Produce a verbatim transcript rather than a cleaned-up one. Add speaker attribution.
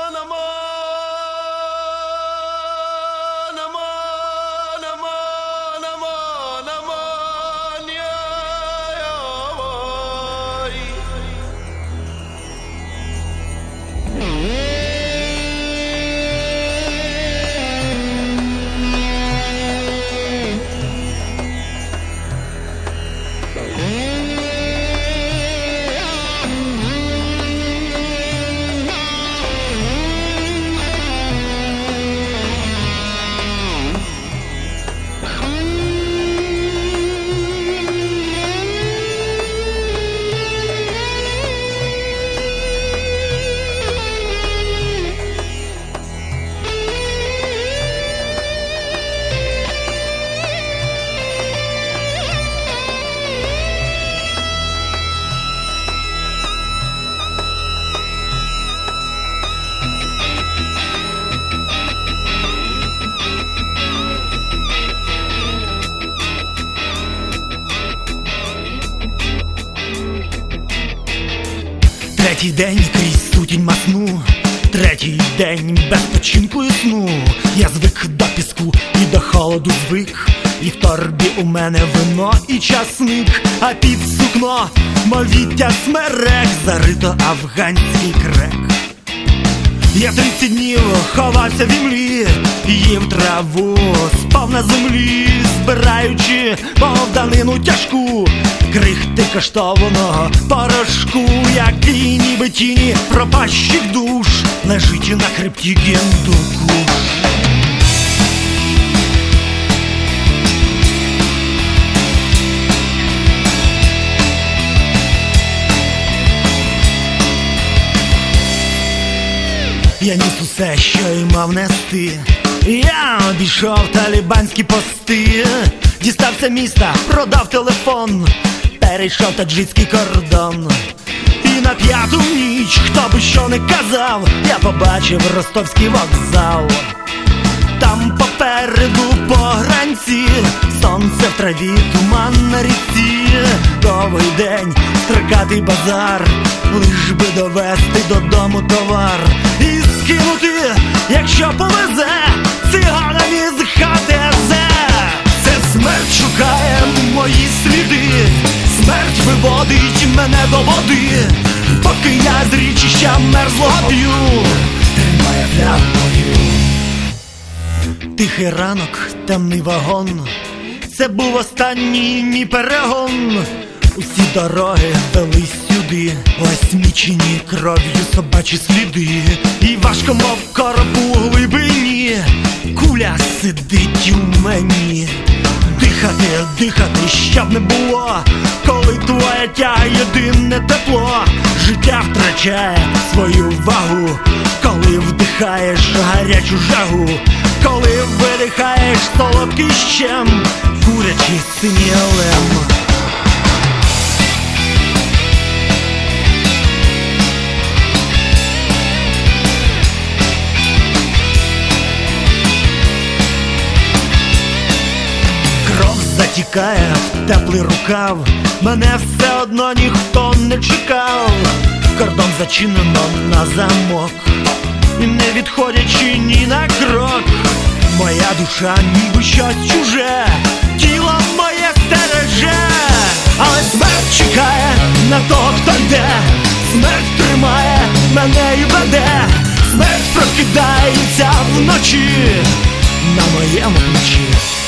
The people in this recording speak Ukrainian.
Speaker 1: Третій день крізь сутінь масну, третій день без починку і сну. Я звик до піску і до холоду звик, і в торбі у мене вино і часник, а під сукно мовіття смерек, зарито афганський крек. Я тридцять днів ховався в імлі, їв траву, спав на землі, збираючи повданину тяжку, крихти коштовного порошку, який ніби тіні пропащих душ лежить на хребті Гендуку. Я ніс усе, що й мав нести. Я обійшов талібанські пости, дістався міста, продав телефон, перейшов таджикський кордон. І на п'яту ніч, хто би що не казав, я побачив ростовський вокзал. Там попереду погранці, сонце в траві, туман на ріці. Довгий день, стрикатий базар, лиш би довести додому товар і скинути, якщо повезе, циганам із хати зе. Це смерть шукає мої сліди, смерть виводить мене до води, поки я з річища мерзлого п'ю, тримає флягою. Тихий ранок, темний вагон, це був останній мій перегон. Усі дороги вели сюди, осмічені кров'ю собачі сліди. І важко, мов короб у глибині, куля сидить у мені. Дихати, дихати, щоб не було, коли твоя тяга єдине тепло. Життя втрачає свою вагу, коли вдихаєш гарячу жагу, коли видихаєш солодкий щем, курячий синій елем. Затікає в теплий рукав, мене все одно ніхто не чекав. Кордон зачинено на замок, і не відходячи ні на крок. Моя душа ніби щось чуже, тіло моє стереже. Але смерть чекає на того, хто йде, смерть тримає мене і веде. Смерть прокидається вночі на моєму плечі.